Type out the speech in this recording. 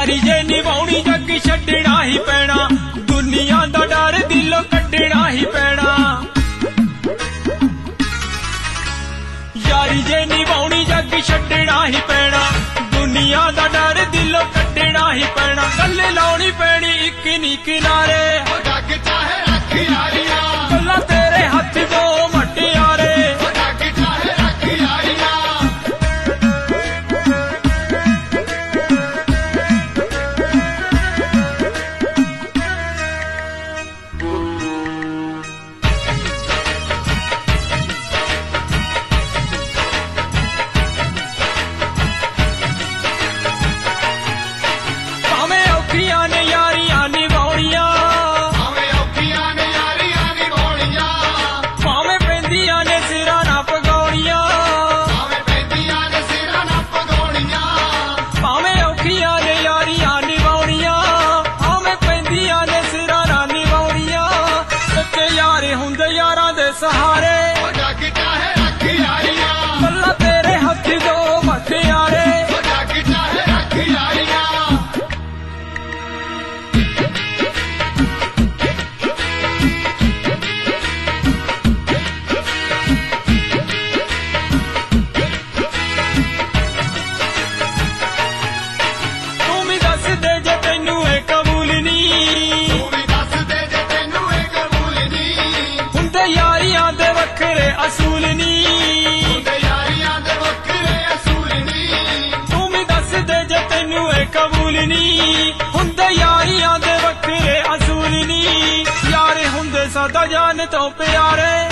यारी जे निभाउणी जग छड्डना ही पैना दुनिया दा डर दिलों कड्डना ही पैना यारी जे निभाउणी जग छड्डना ही पैना दुनिया दा डर दिलों कड्डना ही पैना गल्ले लाउणी पैनी इक नी किनारे जग चाहे रख यारियां गल्लां तेरे हथ दो मटियारे जग चाहे रख यारियां सहारे जग चाहे रख यारियां गल्लां तेरे हथ दो मटियारे जग चाहे रख यारियां तू भी दस दे जे तैनू ए कबूल नी तू भी दस दे जे तैनू ए कबूल नी हुंदे यारियां दे वखरे असूल नी हुंदे यारियां दे वखरे असूल नी तू भी दस दे जे तैनू ए कबूल नी हुंदे यारियां दे वखरे असूल नी यारे हुंदे सदा जान तो प्यारे